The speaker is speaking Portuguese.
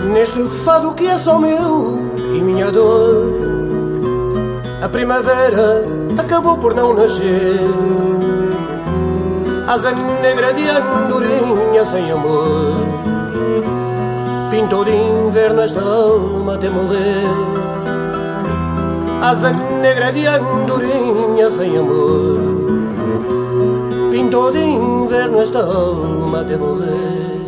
Neste fado que é só meu e minha dor, a primavera acabou por não nascer. Asa negra de andorinha sem amor pintou de inverno esta alma até morrer. Asa negra de andorinha sem amor pintou de inverno esta alma até morrer.